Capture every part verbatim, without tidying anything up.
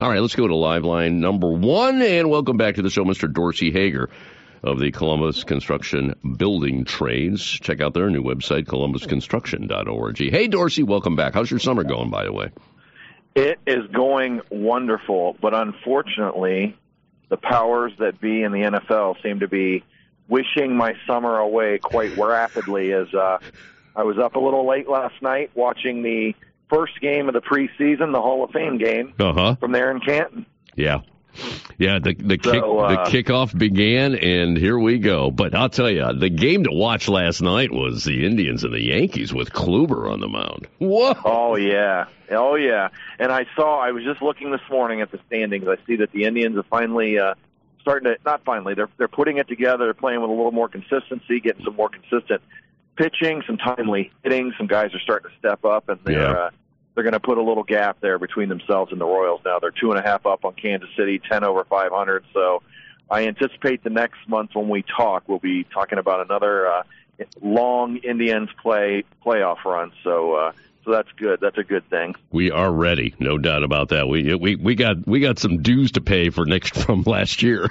All right, let's go to live line number one, and welcome back to the show, Mister Dorsey Hager of the Columbus Construction Building Trades. Check out their new website, columbus construction dot org. Hey, Dorsey, welcome back. How's your summer going, by the way? It is going wonderful, but unfortunately, the powers that be in the N F L seem to be wishing my summer away quite rapidly, as uh, I was up a little late last night watching the first game of the preseason, the Hall of Fame game uh-huh. from there in Canton. Yeah. Yeah, the the, so, kick, uh, the kickoff began, and here we go. But I'll tell you, the game to watch last night was the Indians and the Yankees with Kluber on the mound. Whoa! Oh, yeah. Oh, yeah. And I saw, I was just looking this morning at the standings. I see that the Indians are finally uh, starting to, not finally, they're, they're putting it together. They're playing with a little more consistency, getting some more consistent pitching, some timely hitting. Some guys are starting to step up, and they're yeah. uh, they're going to put a little gap there between themselves and the Royals now. They're two and a half up on Kansas City, ten over five hundred. So I anticipate the next month when we talk, we'll be talking about another uh, long Indians play playoff run. So uh, so that's good. That's a good thing. We are ready, no doubt about that. We we we got we got some dues to pay for next from last year.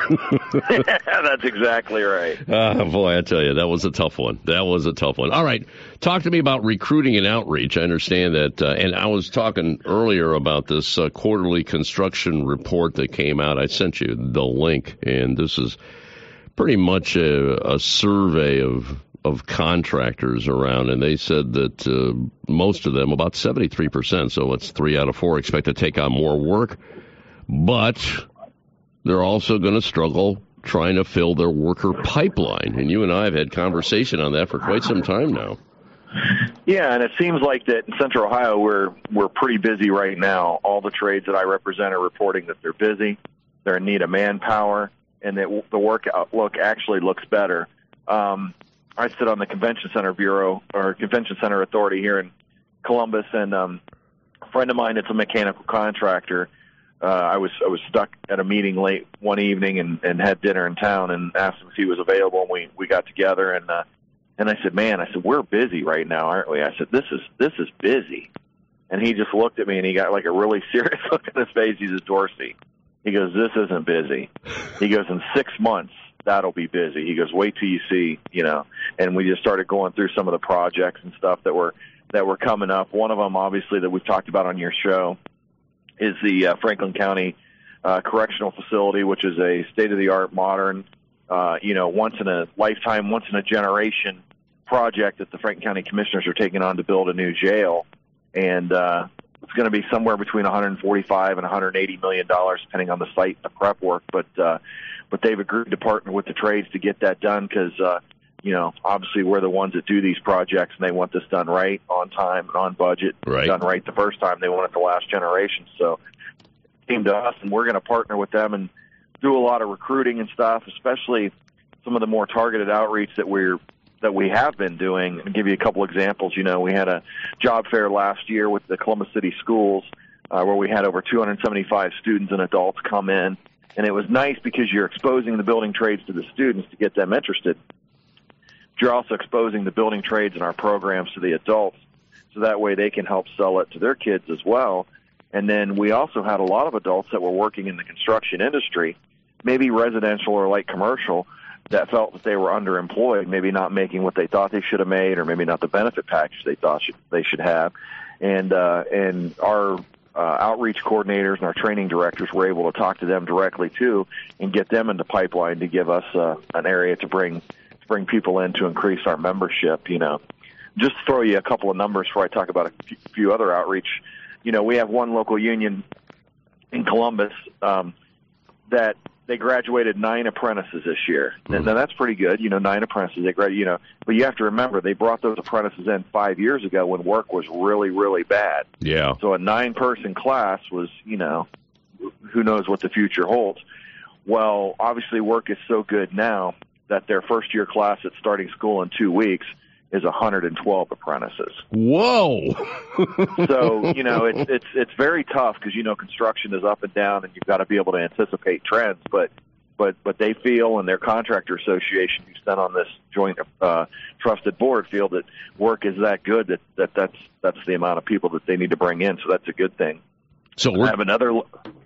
That's exactly right. Oh, boy, I tell you, that was a tough one. That was a tough one. All right, talk to me about recruiting and outreach. I understand that, uh, and I was talking earlier about this uh, quarterly construction report that came out. I sent you the link, and this is pretty much a, a survey of of contractors around, and they said that uh, most of them, about seventy-three percent, so it's three out of four, expect to take on more work, but they're also going to struggle trying to fill their worker pipeline. And you and I have had conversation on that for quite some time now. Yeah, and it seems like that in Central Ohio we're we're pretty busy right now. All the trades that I represent are reporting that they're busy, they're in need of manpower, and that the work outlook actually looks better. Um, I sit on the Convention Center Bureau or Convention Center Authority here in Columbus, and um, a friend of mine that's a mechanical contractor. Uh, I was I was stuck at a meeting late one evening and, and had dinner in town and asked him if he was available, and we, we got together and uh, and I said, man, I said, we're busy right now, aren't we? I said, this is this is busy, and he just looked at me and he got like a really serious look on his face. He says, Dorsey, he goes, this isn't busy. He goes, in six months. That'll be busy. He goes, wait till you see, you know, and we just started going through some of the projects and stuff that were, that were coming up. One of them, obviously, that we've talked about on your show is the uh, Franklin County uh, Correctional Facility, which is a state-of-the-art, modern, uh, you know, once-in-a-lifetime, once-in-a-generation project that the Franklin County Commissioners are taking on to build a new jail. And uh, it's going to be somewhere between one hundred forty-five and one hundred eighty million dollars, depending on the site and the prep work. But uh, but they've agreed to partner with the trades to get that done because, uh, you know, obviously we're the ones that do these projects, and they want this done right, on time, and on budget. Right. Done right the first time. They want it the last generation. So it came to us, and we're going to partner with them and do a lot of recruiting and stuff, especially some of the more targeted outreach that we're that we have been doing. And give you a couple examples. You know, we had a job fair last year with the Columbus City Schools uh, where we had over two hundred seventy-five students and adults come in. And it was nice because you're exposing the building trades to the students to get them interested. You're also exposing the building trades in our programs to the adults, so that way they can help sell it to their kids as well. And then we also had a lot of adults that were working in the construction industry, maybe residential or light commercial, that felt that they were underemployed, maybe not making what they thought they should have made, or maybe not the benefit package they thought should, they should have. And uh, and our uh, outreach coordinators and our training directors were able to talk to them directly too, and get them in the pipeline to give us uh, an area to bring to bring people in to increase our membership. You know, just to throw you a couple of numbers before I talk about a few other outreach. You know, we have one local union in Columbus um, that they graduated nine apprentices this year. Mm-hmm. And that's pretty good, you know, nine apprentices. They grad, you know, but you have to remember they brought those apprentices in five years ago when work was really, really bad. Yeah. So a nine-person class was, you know, who knows what the future holds. Well, obviously work is so good now that their first-year class that's starting school in two weeks is one hundred twelve apprentices. Whoa! So, you know, it's it's it's very tough because, you know, construction is up and down, and you've got to be able to anticipate trends. But but but they feel, and their contractor association who sent on this joint uh, trusted board feel that work is that good that, that that's that's the amount of people that they need to bring in. So that's a good thing. So we're, I have another.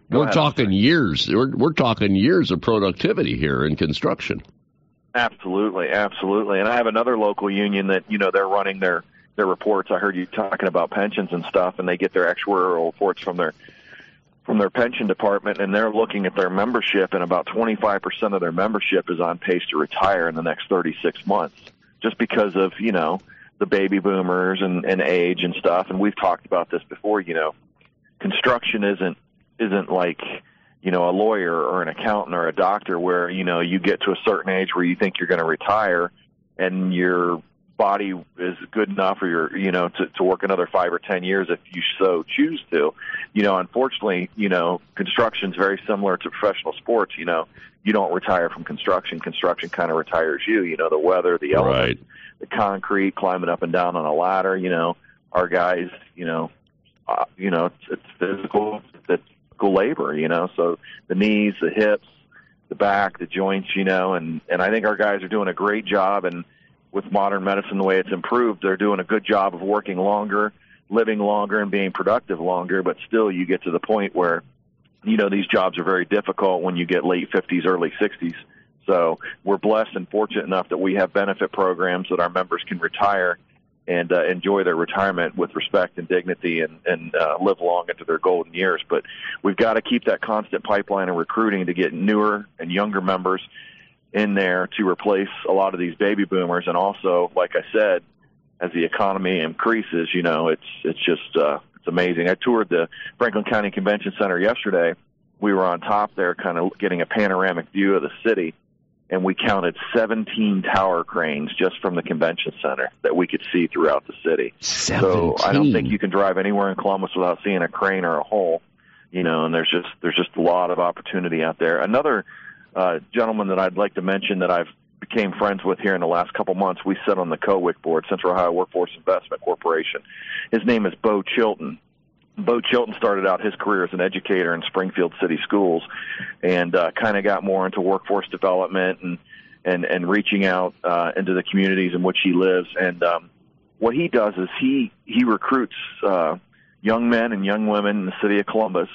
Go we're ahead. talking years. We're, we're talking years of productivity here in construction. Absolutely, absolutely. And I have another local union that, you know, they're running their, their reports. I heard you talking about pensions and stuff, and they get their actuarial reports from their from their pension department, and they're looking at their membership, and about twenty-five percent of their membership is on pace to retire in the next thirty-six months, just because of, you know, the baby boomers and, and age and stuff. And we've talked about this before, you know, construction isn't isn't like, you know, a lawyer or an accountant or a doctor where, you know, you get to a certain age where you think you're going to retire and your body is good enough or you're, you know, to, to work another five or ten years if you so choose to. You know, unfortunately, you know, construction's very similar to professional sports. You know, you don't retire from construction. Construction kind of retires you, you know, the weather, the elements, Right. the concrete, climbing up and down on a ladder. You know, our guys, you know, uh, you know, it's, it's physical, it's labor, you know, so the knees, the hips, the back, the joints, you know, and, and I think our guys are doing a great job. And with modern medicine, the way it's improved, they're doing a good job of working longer, living longer, and being productive longer. But still, you get to the point where, you know, these jobs are very difficult when you get late fifties, early sixties. So we're blessed and fortunate enough that we have benefit programs that our members can retire and uh, enjoy their retirement with respect and dignity and, and uh, live long into their golden years. But we've got to keep that constant pipeline of recruiting to get newer and younger members in there to replace a lot of these baby boomers. And also, like I said, as the economy increases, you know, it's it's just uh, it's amazing. I toured the Franklin County Convention Center yesterday. We were on top there kind of getting a panoramic view of the city, and we counted seventeen tower cranes just from the convention center that we could see throughout the city. seventeen. So I don't think you can drive anywhere in Columbus without seeing a crane or a hole, you know, and there's just there's just a lot of opportunity out there. Another uh, gentleman that I'd like to mention that I've became friends with here in the last couple months, we sit on the C O W I C board, Central Ohio Workforce Investment Corporation. His name is Bo Chilton. Bo Chilton started out his career as an educator in Springfield City Schools and uh, kind of got more into workforce development and, and, and reaching out uh, into the communities in which he lives. And um, what he does is he, he recruits uh, young men and young women in the city of Columbus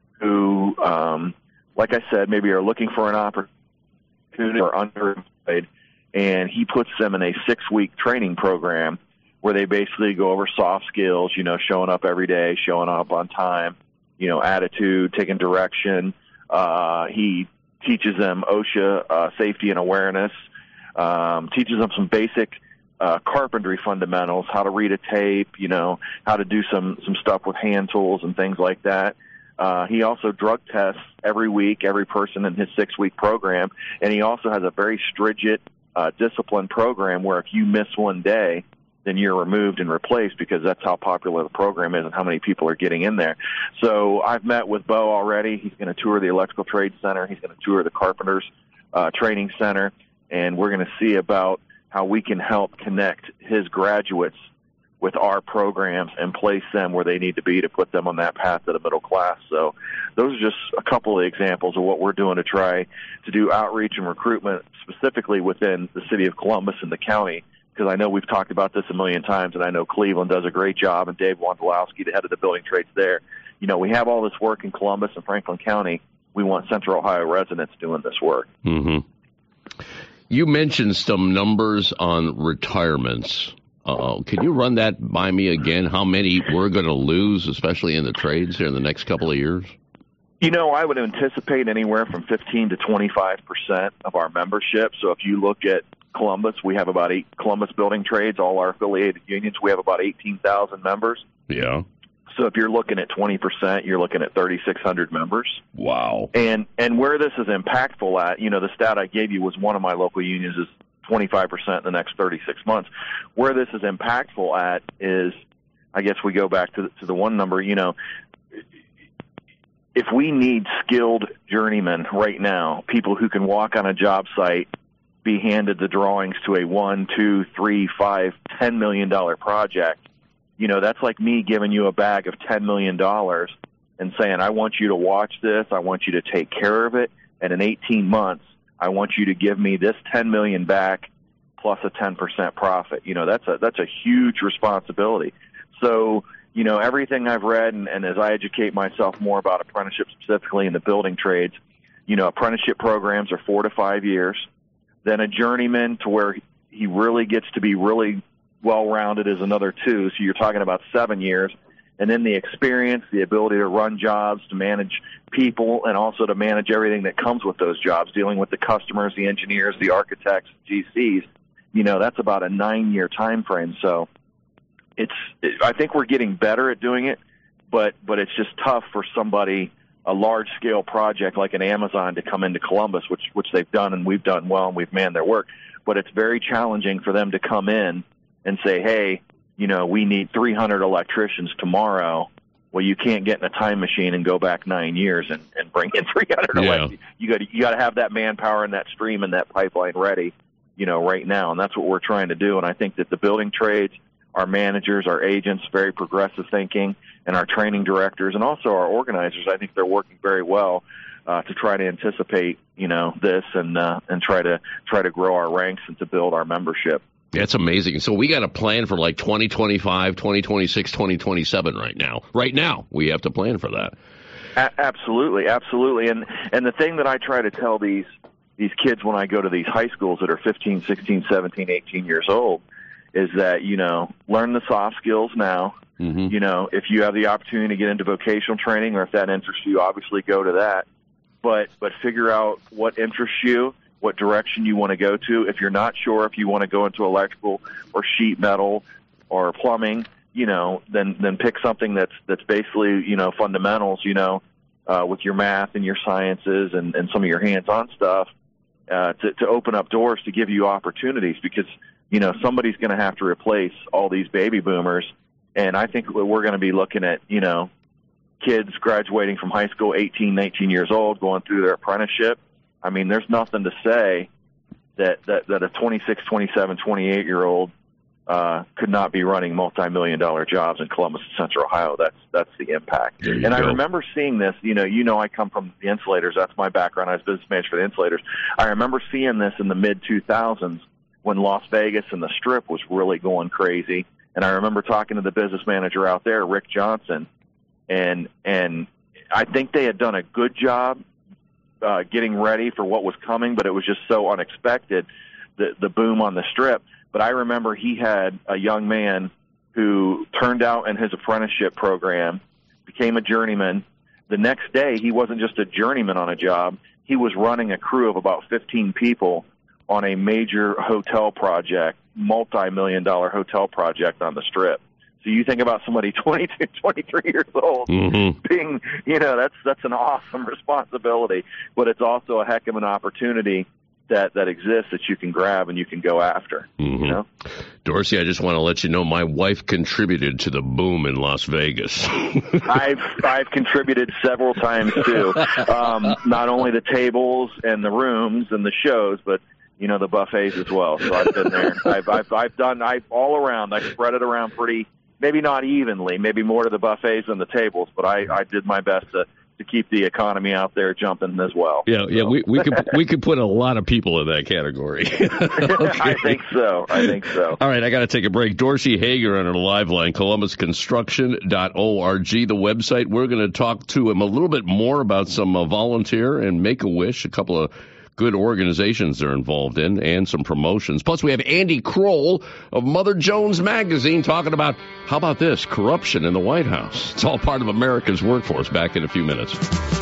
who, um, like I said, maybe are looking for an opportunity or underemployed, and he puts them in a six-week training program where they basically go over soft skills, you know, showing up every day, showing up on time, you know, attitude, taking direction. Uh, he teaches them OSHA uh, safety and awareness, um, teaches them some basic uh, carpentry fundamentals, how to read a tape, you know, how to do some, some stuff with hand tools and things like that. Uh, he also drug tests every week, every person in his six-week program, and he also has a very stringent uh, discipline program where if you miss one day, then you're removed and replaced because that's how popular the program is and how many people are getting in there. So I've met with Bo already. He's going to tour the Electrical Trade Center. He's going to tour the Carpenters uh, Training Center, and we're going to see about how we can help connect his graduates with our programs and place them where they need to be to put them on that path to the middle class. So those are just a couple of examples of what we're doing to try to do outreach and recruitment specifically within the city of Columbus and the county, because I know we've talked about this a million times, and I know Cleveland does a great job, and Dave Wondolowski, the head of the building trades there. You know, we have all this work in Columbus and Franklin County. We want Central Ohio residents doing this work. Mm-hmm. You mentioned some numbers on retirements. Uh, can you run that by me again? How many we're going to lose, especially in the trades here in the next couple of years? You know, I would anticipate anywhere from fifteen to twenty-five percent of our membership. So if you look at Columbus, we have about eight Columbus Building Trades, all our affiliated unions. We have about eighteen thousand members. Yeah. So if you're looking at twenty percent, you're looking at thirty-six hundred members. Wow. And and where this is impactful at, you know, the stat I gave you was one of my local unions is twenty-five percent in the next thirty-six months. Where this is impactful at is, I guess we go back to the, to the one number, you know, if we need skilled journeymen right now, people who can walk on a job site, be handed the drawings to a one, two, three, five, ten million dollar project, you know, that's like me giving you a bag of ten million dollars and saying, I want you to watch this, I want you to take care of it, and in eighteen months, I want you to give me this ten million back plus a ten percent profit. You know, that's a that's a huge responsibility. So you know, everything I've read, and, and as I educate myself more about apprenticeship specifically in the building trades, you know, apprenticeship programs are four to five years. Then a journeyman to where he really gets to be really well-rounded is another two. So you're talking about seven years. And then the experience, the ability to run jobs, to manage people, and also to manage everything that comes with those jobs, dealing with the customers, the engineers, the architects, G Cs. You know, that's about a nine-year time frame. So it's, it, I think we're getting better at doing it, but but it's just tough for somebody, a large-scale project like an Amazon, to come into Columbus, which which they've done, and we've done well, and we've manned their work. But it's very challenging for them to come in and say, hey, you know, we need three hundred electricians tomorrow. Well, you can't get in a time machine and go back nine years and, and bring in three hundred yeah. electricians. You got you got to have that manpower and that stream and that pipeline ready, you know, right now. And that's what we're trying to do. And I think that the building trades, our managers, our agents, very progressive thinking, and our training directors, and also our organizers, I think they're working very well uh, to try to anticipate, you know, this and uh, and try to try to grow our ranks and to build our membership. That's amazing. So we got a plan for like twenty twenty-five, twenty twenty-six, twenty twenty-seven right now. Right now, we have to plan for that. A- absolutely, absolutely. And and the thing that I try to tell these these kids when I go to these high schools that are fifteen, sixteen, seventeen, eighteen years old is that, you know, learn the soft skills now. Mm-hmm. You know, if you have the opportunity to get into vocational training, or if that interests you, obviously go to that. But but figure out what interests you, what direction you want to go to. If you're not sure if you want to go into electrical or sheet metal or plumbing, you know, then then pick something that's that's basically, you know, fundamentals, you know, uh, with your math and your sciences and, and some of your hands-on stuff uh, to, to open up doors to give you opportunities, because, you know, somebody's going to have to replace all these baby boomers. And I think we're going to be looking at, you know, kids graduating from high school, eighteen, nineteen years old, going through their apprenticeship. I mean, there's nothing to say that, that, that a twenty-six, twenty-seven, twenty-eight-year-old uh, could not be running multi-million dollar jobs in Columbus and Central Ohio. That's that's the impact. And go. I remember seeing this. You know, you know, I come from the insulators. That's my background. I was business manager for the insulators. I remember seeing this in the mid two thousands when Las Vegas and the Strip was really going crazy. And I remember talking to the business manager out there, Rick Johnson, and and I think they had done a good job Uh, getting ready for what was coming, but it was just so unexpected, the, the boom on the Strip. But I remember he had a young man who turned out in his apprenticeship program, became a journeyman. The next day, he wasn't just a journeyman on a job. He was running a crew of about fifteen people on a major hotel project, multi-million dollar hotel project on the Strip. So you think about somebody twenty-two, twenty-three years old mm-hmm. being, you know, that's that's an awesome responsibility, but it's also a heck of an opportunity that, that exists that you can grab and you can go after. Mm-hmm. You know, Dorsey, I just want to let you know my wife contributed to the boom in Las Vegas. I've I've contributed several times too. Um, not only the tables and the rooms and the shows, but you know, the buffets as well. So I've been there. I've I've, I've done I all around. I spread it around pretty. Maybe not evenly, maybe more to the buffets than the tables, but I, I did my best to, to keep the economy out there jumping as well. Yeah, yeah, so. we, we could we could put a lot of people in that category. Okay. I think so. I think so. All right, I got to take a break. Dorsey Hager on our live line, columbus construction dot org, the website. We're going to talk to him a little bit more about some uh, volunteer and Make-A-Wish, a couple of good organizations they're involved in, and some promotions. Plus, we have Andy Kroll of Mother Jones Magazine talking about, how about this, corruption in the White House. It's all part of America's workforce. Back in a few minutes.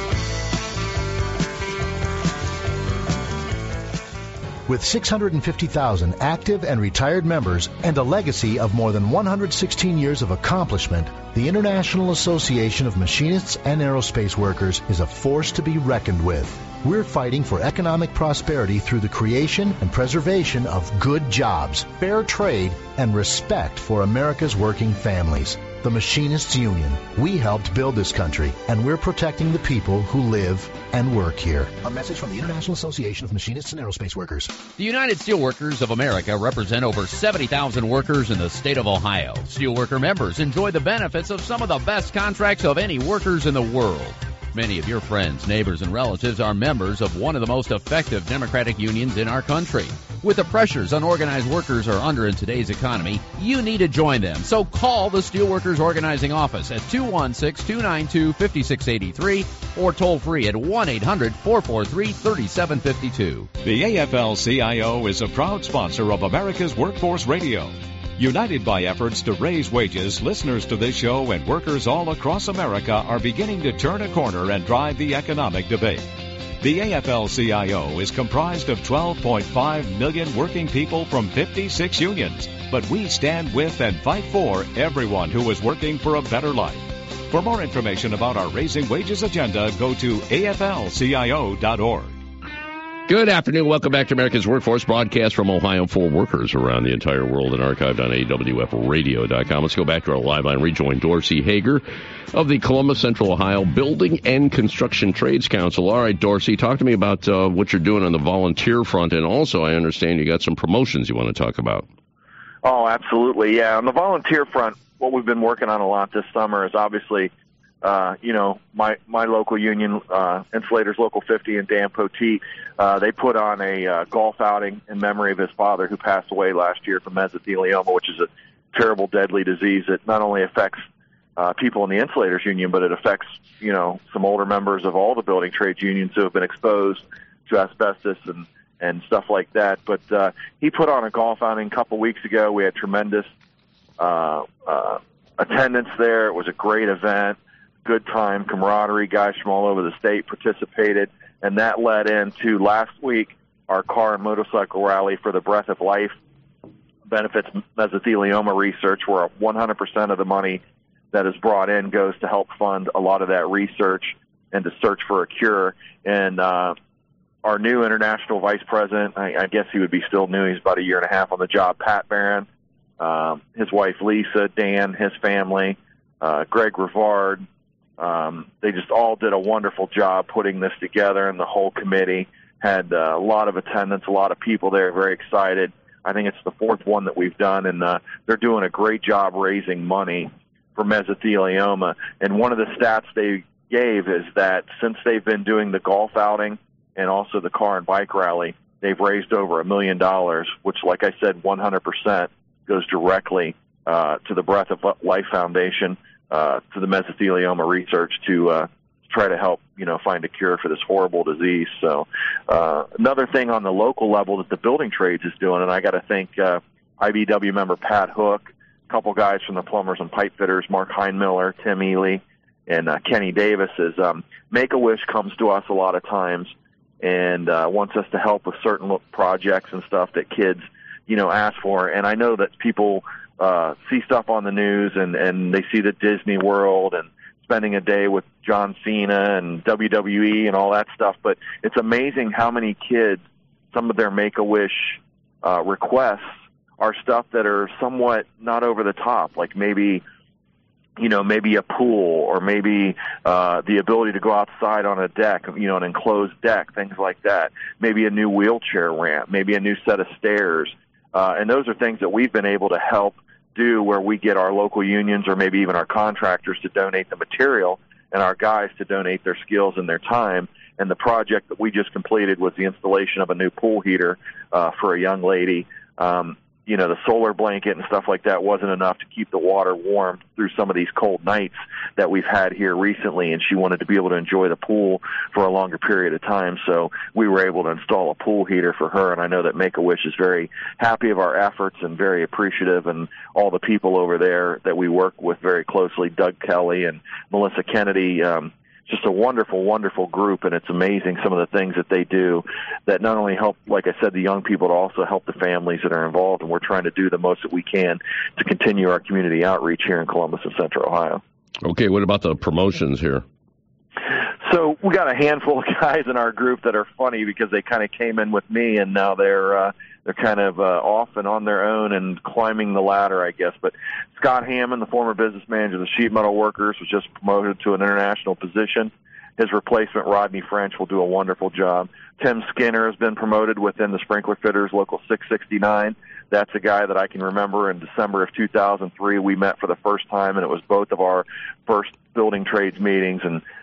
With six hundred fifty thousand active and retired members and a legacy of more than one hundred sixteen years of accomplishment, the International Association of Machinists and Aerospace Workers is a force to be reckoned with. We're fighting for economic prosperity through the creation and preservation of good jobs, fair trade, and respect for America's working families. The Machinists Union. We helped build this country, and we're protecting the people who live and work here. A message from the International Association of Machinists and Aerospace Workers. The United Steelworkers of America represent over seventy thousand workers in the state of Ohio. Steelworker members enjoy the benefits of some of the best contracts of any workers in the world. Many of your friends, neighbors, and relatives are members of one of the most effective Democratic unions in our country. With the pressures unorganized workers are under in today's economy, you need to join them. So call the Steelworkers Organizing Office at two one six, two nine two, five six eight three or toll free at one eight hundred, four four three, three seven five two. The A F L C I O is a proud sponsor of America's Workforce Radio. United by efforts to raise wages, listeners to this show and workers all across America are beginning to turn a corner and drive the economic debate. The A F L C I O is comprised of twelve point five million working people from fifty-six unions, but we stand with and fight for everyone who is working for a better life. For more information about our Raising Wages agenda, go to A F L C I O dot org. Good afternoon. Welcome back to America's Workforce, broadcast from Ohio for workers around the entire world and archived on A W F radio dot com. Let's go back to our live line. Rejoin Dorsey Hager of the Columbus Central Ohio Building and Construction Trades Council. All right, Dorsey, talk to me about uh, what you're doing on the volunteer front, and also I understand you got some promotions you want to talk about. Oh, absolutely. Yeah, on the volunteer front, what we've been working on a lot this summer is obviously Uh, you know, my, my local union, uh, Insulators Local fifty and Dan Poteet, uh, they put on a, uh, golf outing in memory of his father who passed away last year from mesothelioma, which is a terrible, deadly disease that not only affects, uh, people in the Insulators Union, but it affects, you know, some older members of all the building trades unions who have been exposed to asbestos and, and stuff like that. But, uh, he put on a golf outing a couple weeks ago. We had tremendous, uh, uh, attendance there. It was a great event. Good time, camaraderie, guys from all over the state participated, and that led into last week our car and motorcycle rally for the Breath of Life benefits mesothelioma research, where one hundred percent of the money that is brought in goes to help fund a lot of that research and to search for a cure. And uh, our new international vice president, I, I guess he would be still new, he's about a year and a half on the job, Pat Barron, um, his wife Lisa, Dan, his family, uh, Greg Rivard, Um, they just all did a wonderful job putting this together, and the whole committee had uh, a lot of attendance, a lot of people there, very excited. I think it's the fourth one that we've done, and uh, they're doing a great job raising money for mesothelioma. And one of the stats they gave is that since they've been doing the golf outing and also the car and bike rally, they've raised over a million dollars, which, like I said, one hundred percent goes directly uh, to the Breath of Life Foundation, Uh, to the mesothelioma research to uh, try to help, you know, find a cure for this horrible disease. So uh, another thing on the local level that the building trades is doing, and I got to thank uh, I B W member Pat Hook, a couple guys from the plumbers and pipe fitters, Mark Heinmiller, Tim Ely, and uh, Kenny Davis, is um, Make-A-Wish comes to us a lot of times and uh, wants us to help with certain projects and stuff that kids, you know, ask for. And I know that people Uh, see stuff on the news and, and they see the Disney World and spending a day with John Cena and W W E and all that stuff. But it's amazing how many kids, some of their Make-A-Wish uh, requests are stuff that are somewhat not over the top, like maybe, you know, maybe a pool or maybe uh, the ability to go outside on a deck, you know, an enclosed deck, things like that. Maybe a new wheelchair ramp, maybe a new set of stairs. Uh, and those are things that we've been able to help do, where we get our local unions or maybe even our contractors to donate the material and our guys to donate their skills and their time. And the project that we just completed was the installation of a new pool heater uh, for a young lady. Um, you know, the solar blanket and stuff like that wasn't enough to keep the water warm through some of these cold nights that we've had here recently, and she wanted to be able to enjoy the pool for a longer period of time. So we were able to install a pool heater for her, and I know that Make-A-Wish is very happy of our efforts and very appreciative, and all the people over there that we work with very closely, Doug Kelly and Melissa Kennedy, um, just a wonderful, wonderful group, and it's amazing some of the things that they do that not only help, like I said, the young people, but also help the families that are involved, and we're trying to do the most that we can to continue our community outreach here in Columbus and Central Ohio. Okay, what about the promotions here? So we got a handful of guys in our group that are funny because they kind of came in with me, and now they're uh, they're kind of uh, off and on their own and climbing the ladder, I guess. But Scott Hammond, the former business manager of the Sheet Metal Workers, was just promoted to an international position. His replacement, Rodney French, will do a wonderful job. Tim Skinner has been promoted within the Sprinkler Fitters Local six sixty-nine. That's a guy that I can remember in December of two thousand three. We met for the first time, and it was both of our first building trades meetings, and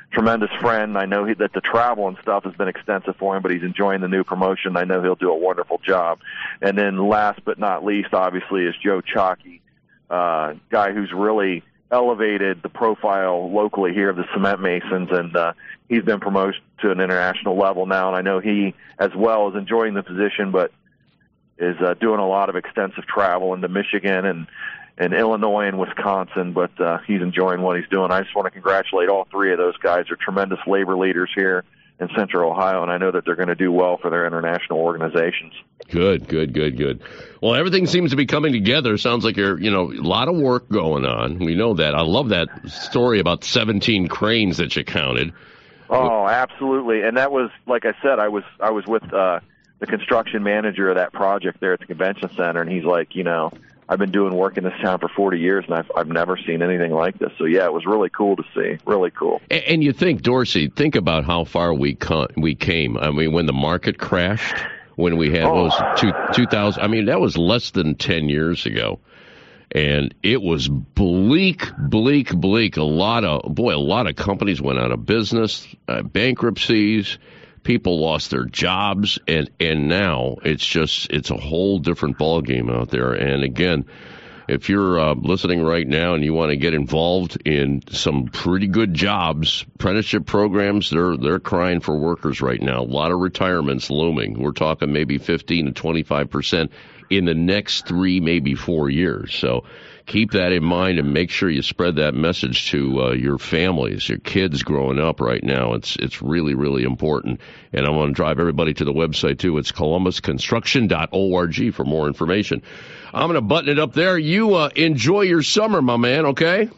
tremendous friend. I know he, that the travel and stuff has been extensive for him, but he's enjoying the new promotion. I know he'll do a wonderful job. And then last but not least, obviously, is Joe Chalky, uh, guy who's really elevated the profile locally here of the Cement Masons, and uh, he's been promoted to an international level now. And I know he, as well, is enjoying the position, but is uh, doing a lot of extensive travel into Michigan and, and Illinois and Wisconsin, but uh, he's enjoying what he's doing. I just want to congratulate all three of those guys. They're tremendous labor leaders here in Central Ohio, and I know that they're going to do well for their international organizations. Good, good, good, good. Well, everything seems to be coming together. Sounds like you're, you know, a lot of work going on. We know that. I love that story about seventeen cranes that you counted. Oh, absolutely. And that was, like I said, I was I was with uh, the construction manager of that project there at the convention center, and he's like, you know, I've been doing work in this town for forty years, and I've I've never seen anything like this. So yeah, it was really cool to see. Really cool. And, and you think, Dorsey, think about how far we con- we came. I mean, when the market crashed, when we had oh. those two two thousand. I mean, that was less than ten years ago, and it was bleak, bleak, bleak. A lot of boy, a lot of companies went out of business, uh, bankruptcies. People lost their jobs, and, and now it's just it's a whole different ballgame out there. And again, if you're uh, listening right now and you want to get involved in some pretty good jobs, apprenticeship programs, they're they're crying for workers right now. A lot of retirements looming. We're talking maybe fifteen to twenty-five percent in the next three, maybe four years. So keep that in mind and make sure you spread that message to uh, your families, your kids growing up right now. It's it's really, really important. And I want to drive everybody to the website, too. It's columbus construction dot org for more information. I'm going to button it up there. You uh, enjoy your summer, my man, okay?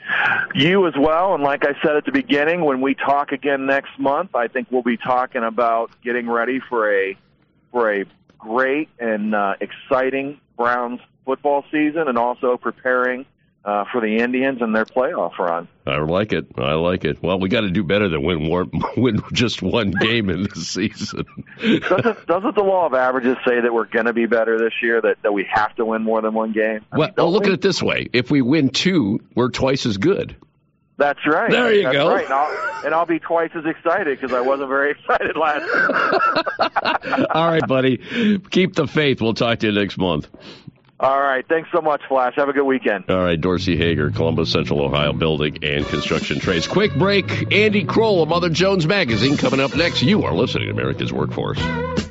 You as well. And like I said at the beginning, when we talk again next month, I think we'll be talking about getting ready for a for a great and uh, exciting Browns football season, and also preparing uh, for the Indians and their playoff run. I like it. I like it. Well, we got to do better than win one, win just one game in this season. doesn't, doesn't the law of averages say that we're going to be better this year, that, that we have to win more than one game? I well, mean, well look we? at it this way. If we win two, we're twice as good. That's right. There you That's go. Right. And, I'll, and I'll be twice as excited because I wasn't very excited last year. All right, buddy. Keep the faith. We'll talk to you next month. All right. Thanks so much, Flash. Have a good weekend. All right. Dorsey Hager, Columbus Central Ohio Building and Construction Trades. Quick break. Andy Kroll of Mother Jones Magazine coming up next. You are listening to America's Workforce.